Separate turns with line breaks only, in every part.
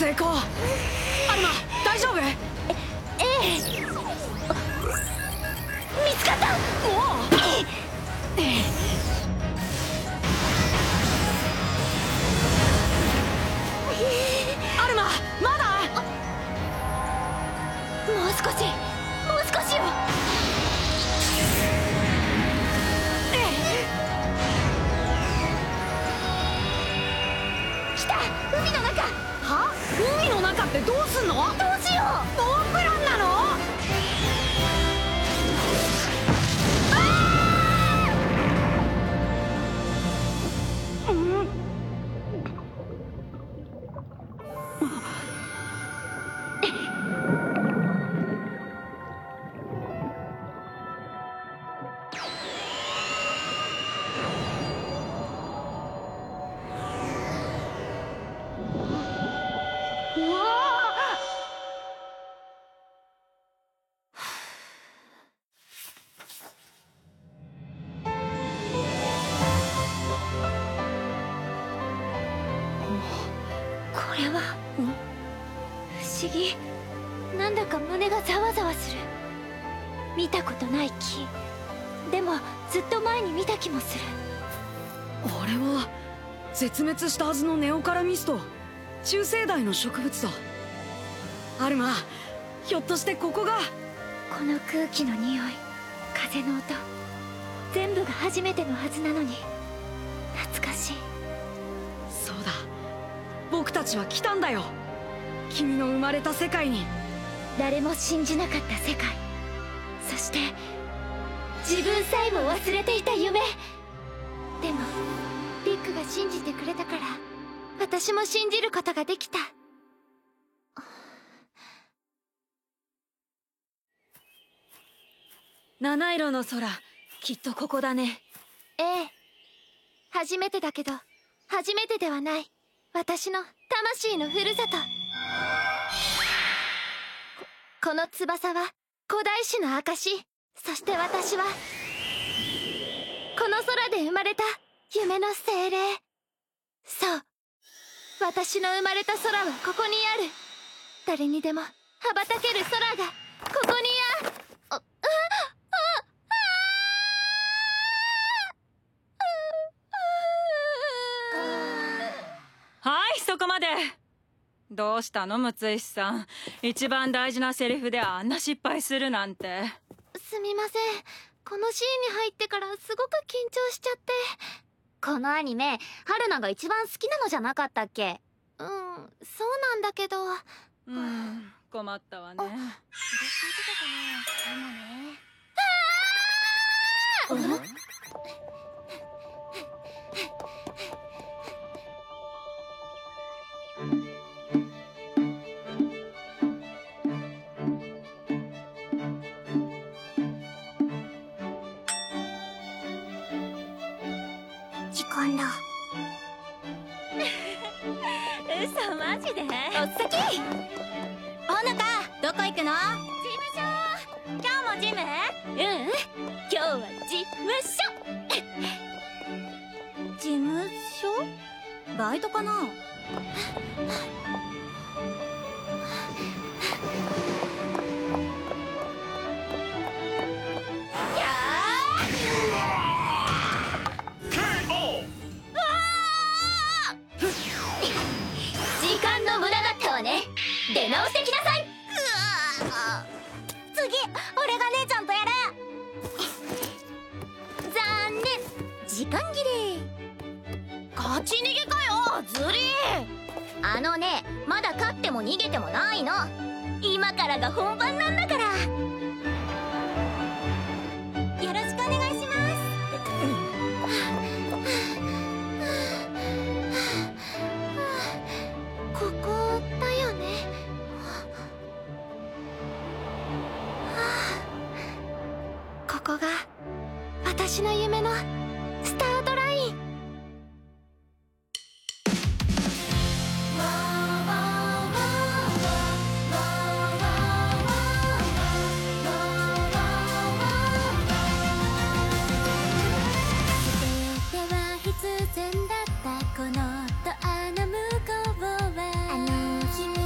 成功。アルマ、大丈夫？
ええ。見つかった。
おお。アルマ、まだ？
もう少しよ。来た、海の中。
は？海の中ってどうすんの？
どうしよう。
ノープランなの？
これは不思議。なんだか胸がざわざわする。見たことない木。でもずっと前に見た気もする。
あれは絶滅したはずのネオカラミスト、中生代の植物だ。アルマ、ひょっとしてここが。
この空気の匂い、風の音、全部が初めてのはずなのに懐かしい。
そうだ、僕たちは来たんだよ、君の生まれた世界に。
誰も信じなかった世界、そして自分さえも忘れていた夢。でもリックが信じてくれたから私も信じることができた。
七色の空、きっとここだね。
ええ、初めてだけど初めてではない。私の魂のふるさと。この翼は古代史の証。そして私はこの空で生まれた夢の精霊。そう、私の生まれた空はここにある。誰にでも羽ばたける空がここに
はい、そこまで。どうしたの、六石さん。一番大事なセリフであんな失敗するなんて。
すみません。このシーンに入ってからすごく緊張しちゃって。
このアニメ、春菜が一番好きなのじゃなかったっけ？
そうなんだけど。
困ったわね。
でもね。時間だ。
嘘、マジで？
お先。
ほのか、どこ行くの？
事務所。今日もジム？
今日は事務所。
事務所？バイトかな？
時間の無駄だったわね。出直してきなさい。
次、俺が姉ちゃんとやる。
残念、時間切れ。
勝ち逃げかよ、ずりー。
あのね、まだ勝っても逃げてもないの。今からが本番なんだから。
よろしくお願いします。
ここだよね。ここが私の夢のスタートライン。
全ては必然だったこのドアの向こうはあの日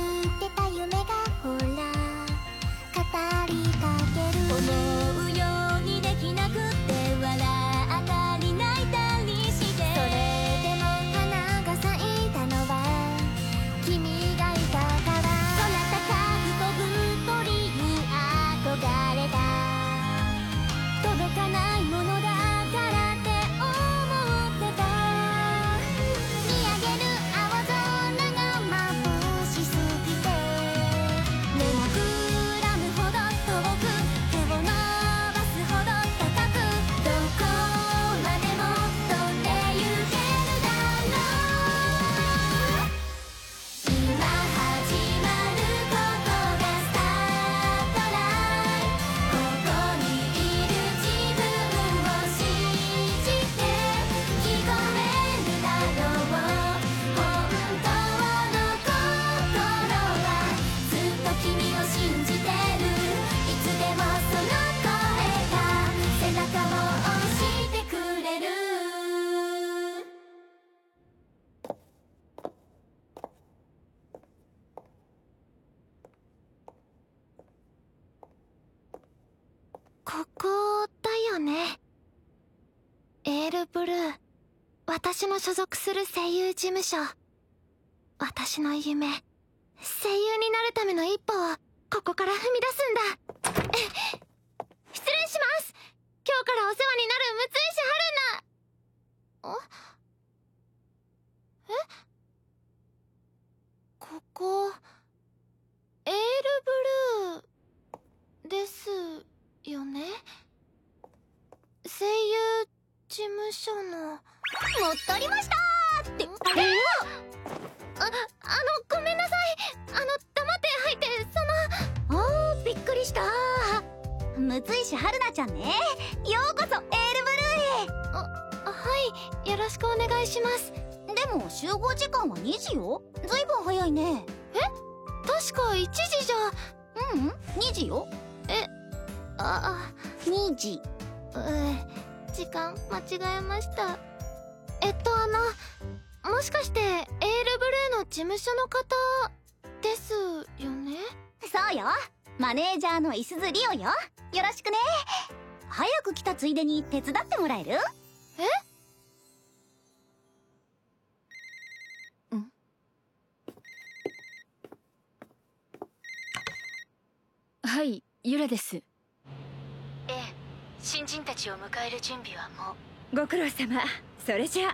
ルブルー。私の所属する声優事務所。私の夢、声優になるための一歩をここから踏み出すんだ。失礼します。今日からお世話になる六石春菜。え？ここエールブルーですよね。声優事務所の。
戻りましたーって。
ごめんなさい。黙って入って、
びっくりしたー。六石春菜ちゃんね。ようこそエールブルーへ。
はい、よろしくお願いします。
でも集合時間は2時よ。ずいぶん早いね。
確か1時じゃ。
2時よ。2時。
時間間違えました。もしかしてエールブルーの事務所の方ですよね。
そうよ。マネージャーのいすずりおよ。よろしくね。早く来たついでに手伝ってもらえる？
はい、ユラです。
新人たちを迎える準備はもう。
ご苦労様。それじゃ。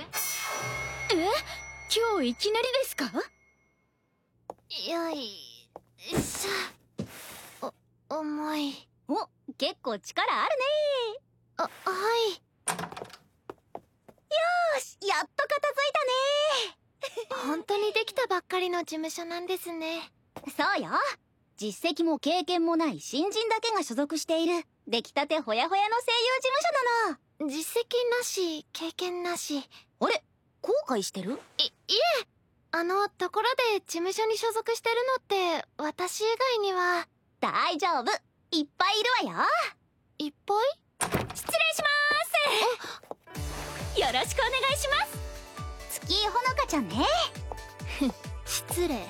今日いきなりですか？
よいしょ。重い。
お、結構力あるね。
はい。
よーし、やっと片付いたね。
本当にできたばっかりの事務所なんですね。
そうよ。実績も経験もない新人だけが所属している出来たてほやほやの声優事務所なの。
実績なし、経験なし。
あれ、後悔してる？
いえ、ところで事務所に所属してるのって私以外には。
大丈夫、いっぱいいるわよ。
いっぱい？
失礼しまーす。よろしくお願いします。月井ほのかちゃんね。
失礼。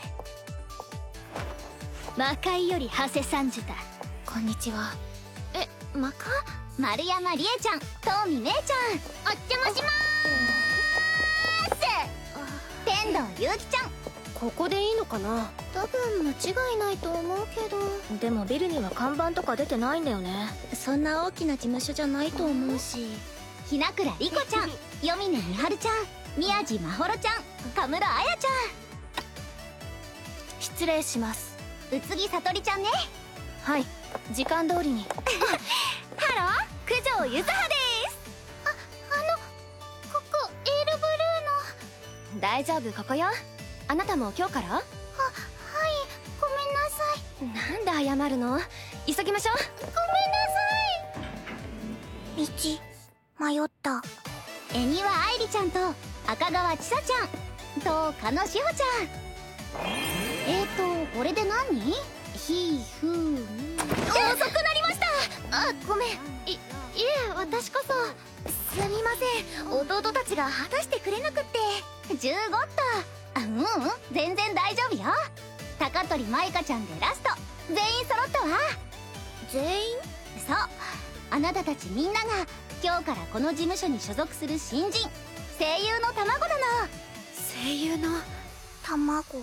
魔界より長谷さんじた。
こんにちは。魔界？
丸山理恵ちゃん、東美芽衣ちゃん、お邪魔しまーす。天童ゆうきちゃん。
ここでいいのかな？
多分間違いないと思うけど。
でもビルには看板とか出てないんだよね。
そんな大きな事務所じゃないと思うし。
日名倉莉子ちゃん、よみねみはるちゃん、宮地まほろちゃん、神室彩ちゃ
失礼します。
ん、宇津木さとりちゃんね。
はい、時間通りに。
ハロー、九条ゆずはです。
ここエールブルーの。
大丈夫、ここよ。あなたも今日から？
はい、ごめんなさい。
なんで謝るの？急ぎましょう。
ごめんなさい。道迷った。
恵庭愛理ちゃんと赤川千紗ちゃんと加野志保ちゃん。これで何？ひふー。
遅くなりました。ごめん。いえ、私こそ。すみません、弟たちが果たしてくれなくって。
15っと。全然大丈夫よ。高取舞香ちゃんでラスト。全員揃ったわ。
全員？
そう、あなたたちみんなが今日からこの事務所に所属する新人声優の卵なの。
声優の卵。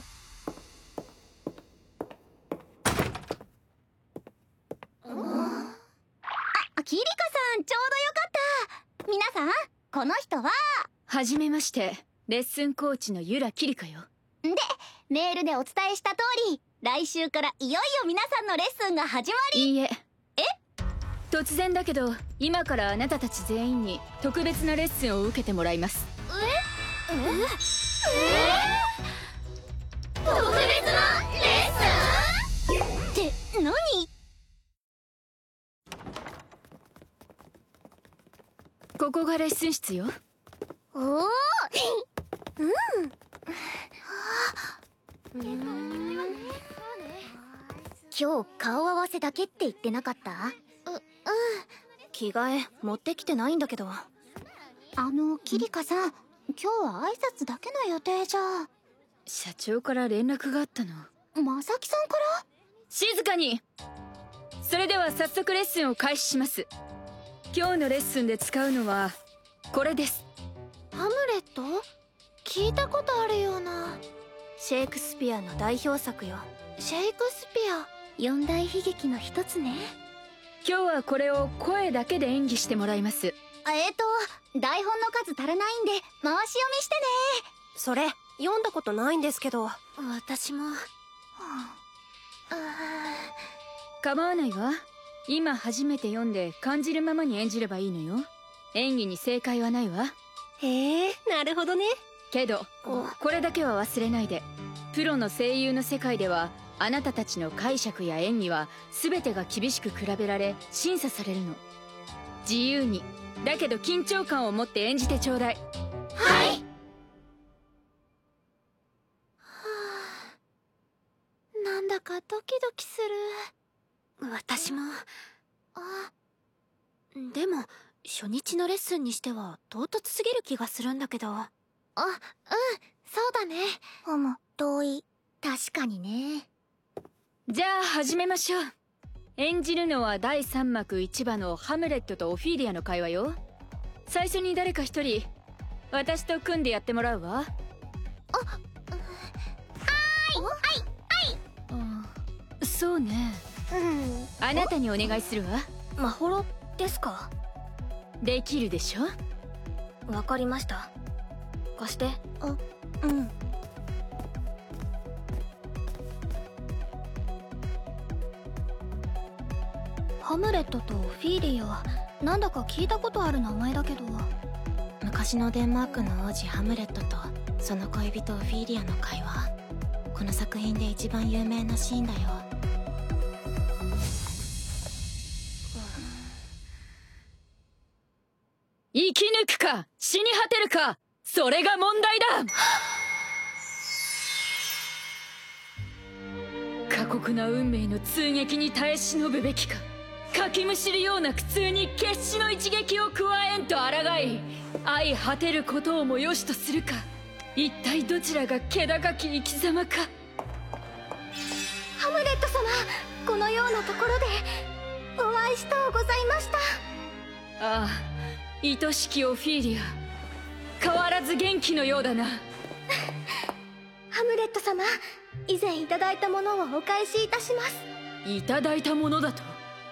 キリカさん、ちょうどよかった。皆さん、この人は
はじめまして、レッスンコーチのゆらきりかよ。
で、メールでお伝えした通り、来週からいよいよ皆さんのレッスンが始まり。
いいえ。突然だけど、今からあなたたち全員に特別なレッスンを受けてもらいます。
特別なレッスン？
って何？
ここがレッスン室よ。
おお今日顔合わせだけって言ってなかった？
着替え持ってきてないんだけど。
キリカさん、今日は挨拶だけの予定じゃ。
社長から連絡があったの。
まさきさんから？
静かに。それでは早速レッスンを開始します。今日のレッスンで使うのは
これです。
ハムレット？聞いたことあるような。シェイクスピアの代表作よ。シェイクスピア
四大悲劇の一つね。
今日はこれを声だけで演技してもらいます。
台本の数足らないんで回し読みしてね。
それ読んだことないんですけど。
私も。
構わないわ。今初めて読んで感じるままに演じればいいのよ。演技に正解はないわ。
へえ、なるほどね。
けどこれだけは忘れないで。プロの声優の世界ではあなたたちの解釈や演技は全てが厳しく比べられ審査されるの。自由にだけど緊張感を持って演じてちょうだい。
はい。
なんだかドキドキする。私も。でも初日のレッスンにしては唐突すぎる気がするんだけど。
そうだね。同意。確かにね。
じゃあ始めましょう。演じるのは第3幕1話のハムレットとオフィーリアの会話よ。最初に誰か一人私と組んでやってもらうわ。そうね。あなたにお願いするわ。
まほろですか？
できるでしょ？
わかりました。貸して。ハムレットとオフィーリア、なんだか聞いたことある名前だけど。
昔のデンマークの王子ハムレットとその恋人オフィーリアの会話、この作品で一番有名なシーンだよ。
生き抜くか死に果てるか、それが問題だ。過酷な運命の痛撃に耐え忍ぶべきか、かきむしるような苦痛に決死の一撃を加えんと抗い相果てることをもよしとするか、一体どちらが気高き生き様か。
ハムレット様、このようなところでお会いしとうございました。
ああ、愛しきオフィーリア、変わらず元気のようだな。
ハムレット様、以前いただいたものをお返しいたします。
いただいたものだと？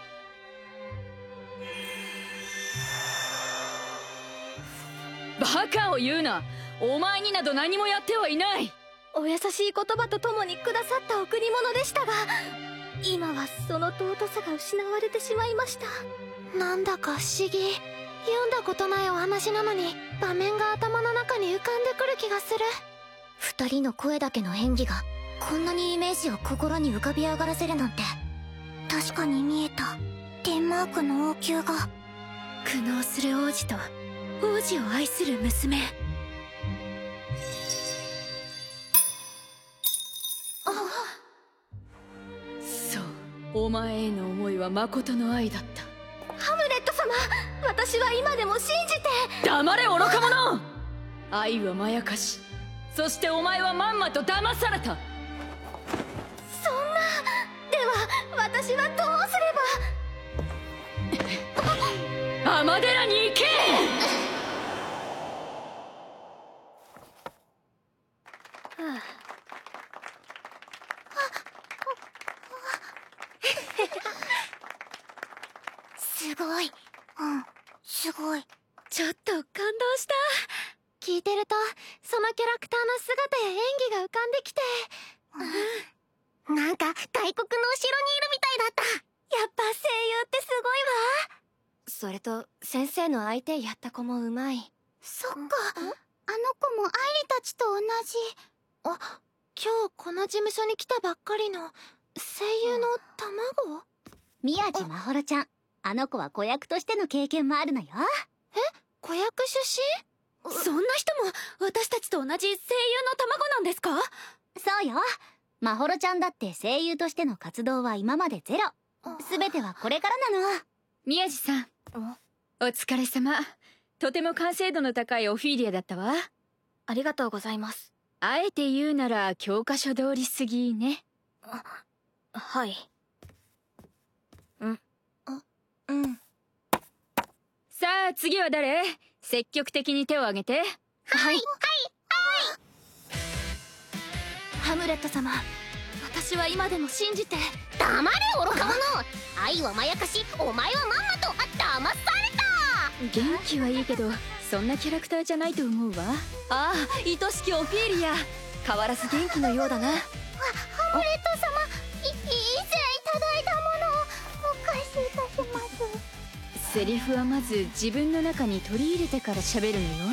バカを言うな。お前になど何もやってはいない。
お優しい言葉とともにくださった贈り物でしたが、今はその尊さが失われてしまいました。なんだか不思議。読んだことないお話なのに場面が頭の中に浮かんでくる気がする。
二人の声だけの演技がこんなにイメージを心に浮かび上がらせるなんて。確かに見えた。デンマークの王宮が。
苦悩する王子と王子を愛する娘。
そう、お前への思いは誠の愛だった。
ハムレット様、私は今でも信じて。
黙れ愚か者。愛はまやかし、そしてお前はまんまと騙された。
そんな。では私はどうすれば。
尼寺に行け。
すごい。すごい。
ちょっと感動した。聞いてるとそのキャラクターの姿や演技が浮かんできて、
なんか外国のお城にいるみたいだった。
やっぱ声優ってすごいわ。それと先生の相手やった子もうまい。
そっか、あの子も愛梨たちと同じ。
今日この事務所に来たばっかりの声優の卵？
宮地まほろちゃん。あの子は子役としての経験もあるのよ。
子役出身？そんな人も私たちと同じ声優の卵なんですか？
そうよ。まほろちゃんだって声優としての活動は今までゼロ。全てはこれからなの。
宮地さん、お疲れ様。とても完成度の高いオフィーリアだったわ。
ありがとうございます。
あえて言うなら教科書通りすぎね。
はい。
さあ次は誰？ 積極的に手を挙げて。
はいはいはい。
ハムレット様、私は今でも信じて。
黙れ愚か者。愛はまやかし、お前はまんまと騙された。
元気はいいけどそんなキャラクターじゃないと思うわ。ああ、愛しきオフィーリア、変わらず元気のようだな。
ハムレット様、以前いただいたものをお返しいたします。
セリフはまず自分の中に取り入れてから喋るのよ。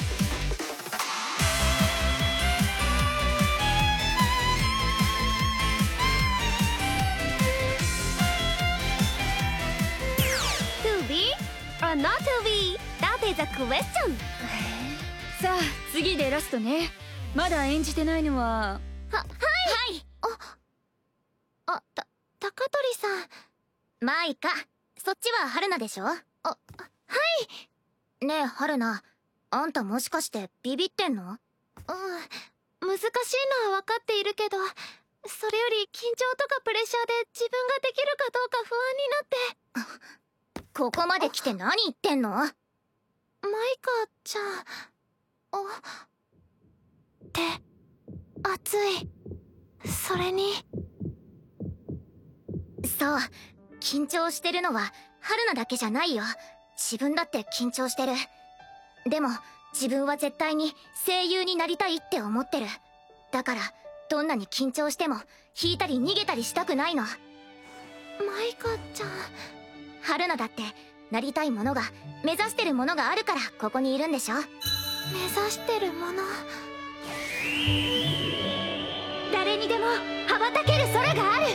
Not to be. That is a question.
さあ次でラストね。まだ演じてないのは。
はい。
高取さん。
まあいいか。そっちは春菜でしょ。はい。ねえ春菜、あんたもしかしてビビってんの？
難しいのは分かっているけど、それより緊張とかプレッシャーで自分ができるかどうか不安になって。
ここまで来て何言ってんの？
マイカちゃん。手熱い。それに。
そう、緊張してるのは春菜だけじゃないよ。自分だって緊張してる。でも自分は絶対に声優になりたいって思ってる。だからどんなに緊張しても引いたり逃げたりしたくないの。
マイカちゃん。
春菜だってなりたいものが、目指してるものがあるからここにいるんでしょ。
目指してるもの。誰にでも羽ばたける空がある。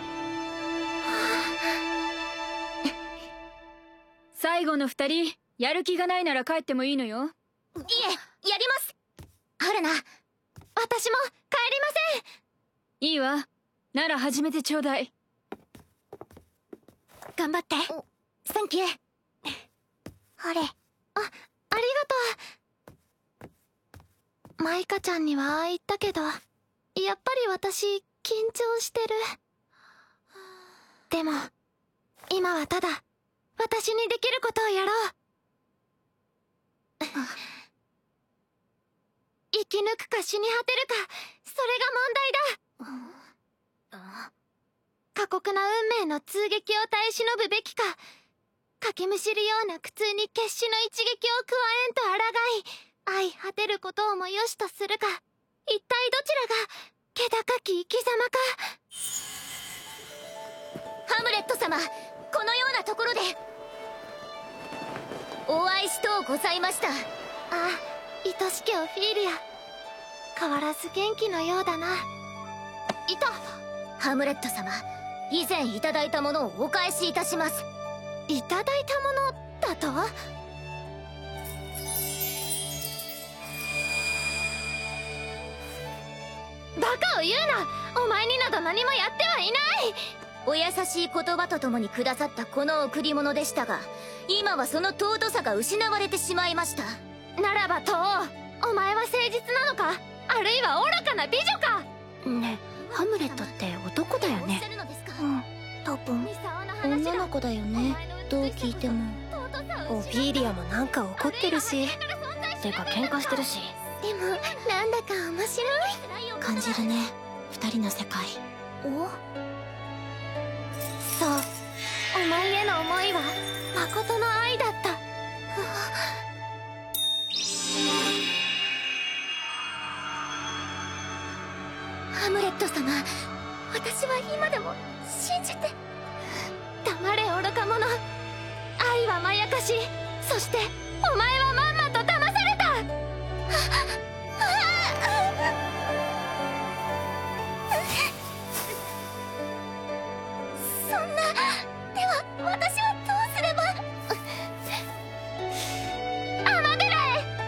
最後の2人、やる気がないなら帰ってもいいのよ。
いえ、やります。春菜、
私も帰りません。
いいわ。なら始めてちょうだい。
頑張って。サンキュー。ほれ。
ありがとう。マイカちゃんには言ったけど、やっぱり私緊張してる。でも今はただ私にできることをやろう。生き抜くか死に果てるか、それが問題だ。過酷な運命の痛撃を耐え忍ぶべきか、かきむしるような苦痛に決死の一撃を加えんと抗い、相果てることをもよしとするか、一体どちらが気高き生き様か。
ハムレット様、このようなところでお会いしとうございました。
ああ、愛しきオフィーリア、変わらず元気のようだな。
いた。ハムレット様、以前いただいたものをお返しいたします。
いただいたものだと？バカを言うな。お前になど何もやってはいない。
お優しい言葉とともにくださったこの贈り物でしたが、今はその尊さが失われてしまいました。
ならば東欧、お前は誠実なのか、あるいは愚かな美女か。
ねえ、ハムレットって男だよね。多分女の子だよね。どう聞いても。オフィーリアもなんか怒ってるし、てか喧嘩してるし。
でもなんだか面白い。
感じるね、二人の世界。
そう、お前への思いは誠の愛だった。
ハムレット様、私は今でも信じて。
黙れ愚か者。愛はまやかし、そしてお前はまんまと騙された。
そんな。では私はどうすれば。
アマデラへ行って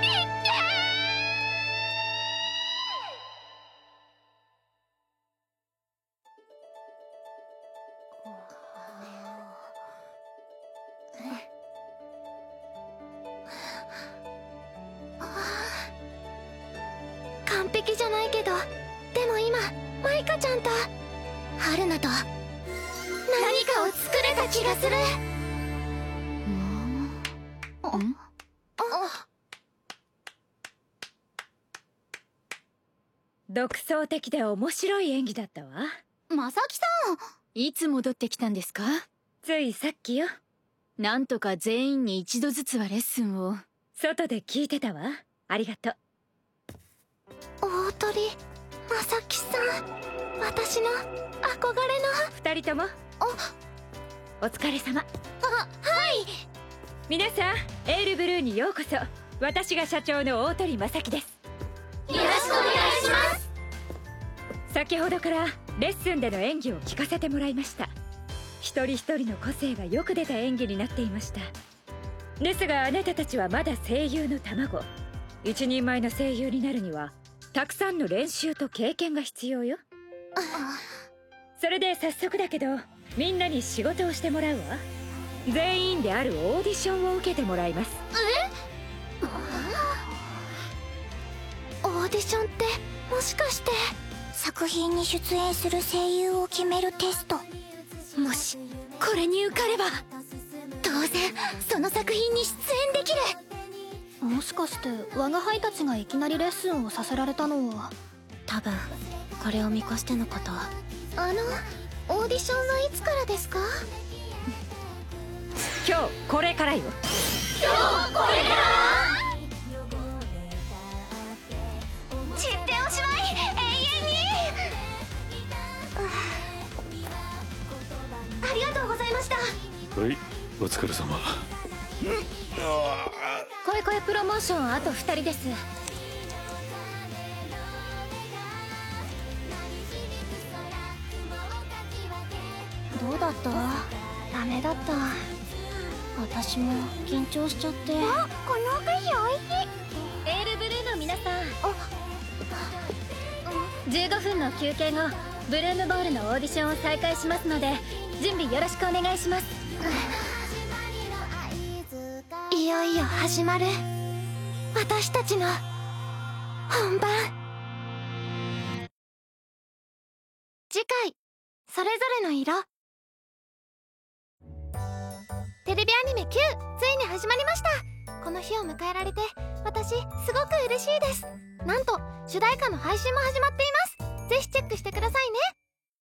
完璧じゃないけど、でも今マイカちゃんと
春菜と
何かを作れた気がする。
独創的で面白い演技だったわ。
まさきさん、いつ戻ってきたんですか？
ついさっきよ。
なんとか全員に一度ずつはレッスンを。
外で聞いてたわ。ありがとう。
大鳥まさきさん、私の憧れの。
二人ともお疲れ様。
はい。
皆さん、エールブルーにようこそ。私が社長の大鳥正樹です。
よろしくお願いします。
先ほどからレッスンでの演技を聞かせてもらいました。一人一人の個性がよく出た演技になっていました。ですがあなたたちはまだ声優の卵。一人前の声優になるにはたくさんの練習と経験が必要よ。それで早速だけどみんなに仕事をしてもらうわ。全員であるオーディションを受けてもらいます。
オーディションってもしかして作品に出演する声優を決めるテスト？もしこれに受かれば当然その作品に出演できる。もしかして我が輩たちがいきなりレッスンをさせられたのは多分これを見越してのこと。オーディションはいつからですか？
今日これからよ。
今日これから散っておしまい、永遠に。ありがとうございました。
はい、お疲れ様。
声声プロモーションあと2人です。どうだった？ダメだった。私も緊張しちゃって。あ、このお菓子おいしい。エールブルーの皆さん、15分の休憩後ブルームボールのオーディションを再開しますので準備よろしくお願いします。いよいよ始まる私たちの本番。次回それぞれの色。テレビアニメ9ついに始まりました。この日を迎えられて私すごく嬉しいです。なんと主題歌の配信も始まっています。ぜひチェックしてくださいね。